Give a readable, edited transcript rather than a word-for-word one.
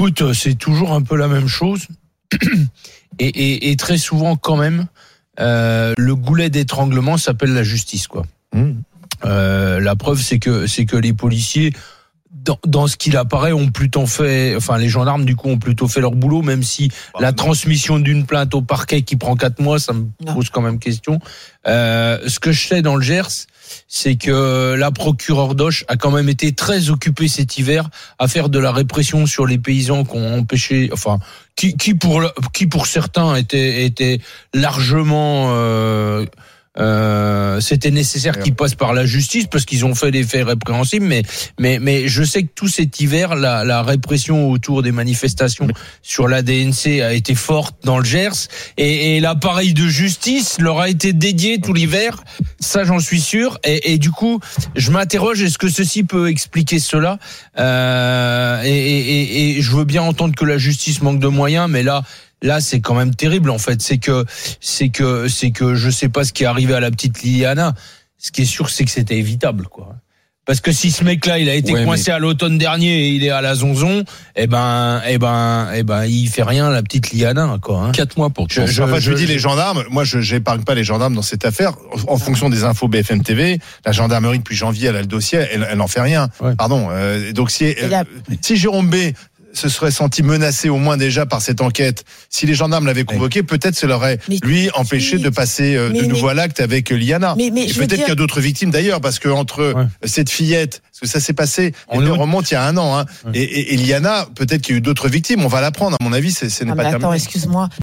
Écoute, c'est toujours un peu la même chose. Et très souvent, quand même, le goulet d'étranglement s'appelle la justice, quoi. La preuve, c'est que les policiers, dans ce qu'il apparaît, ont plutôt fait, enfin, les gendarmes, du coup, ont plutôt fait leur boulot, même si la transmission d'une plainte au parquet qui prend 4 mois, ça me pose quand même question. Ce que je sais dans le Gers, c'est que la procureure d'Auch a quand même été très occupée cet hiver à faire de la répression sur les paysans qui ont empêché, enfin, qui pour certains étaient largement, c'était nécessaire qu'ils passent par la justice parce qu'ils ont fait des faits répréhensibles, mais je sais que tout cet hiver la répression autour des manifestations sur la DNC a été forte dans le Gers et l'appareil de justice leur a été dédié tout l'hiver, ça j'en suis sûr, et du coup je m'interroge, est-ce que ceci peut expliquer cela, et je veux bien entendre que la justice manque de moyens, mais là c'est quand même terrible, en fait. C'est que je sais pas ce qui est arrivé à la petite Liliana. Ce qui est sûr, c'est que c'était évitable, quoi. Parce que si ce mec-là, il a été coincé à l'automne dernier et il est à la zonzon, il fait rien, la petite Liliana, quoi. Hein. 4 mois pour tout. Je dis les gendarmes. Moi, j'épargne pas les gendarmes dans cette affaire. En fonction des infos BFM TV, la gendarmerie depuis janvier, elle a le dossier, elle n'en fait rien. Ouais. Pardon. Donc si Jérôme B se serait senti menacé au moins déjà par cette enquête, si les gendarmes l'avaient convoqué, peut-être ça l'aurait lui empêché de passer de nouveau à l'acte avec Liana. Et peut-être qu'il y a d'autres victimes d'ailleurs, parce que entre cette fillette, parce que ça s'est passé, elle remonte il y a 1 an, et Liana, peut-être qu'il y a eu d'autres victimes. On va l'apprendre. À mon avis, ce n'est pas terminé. Attends, excuse-moi.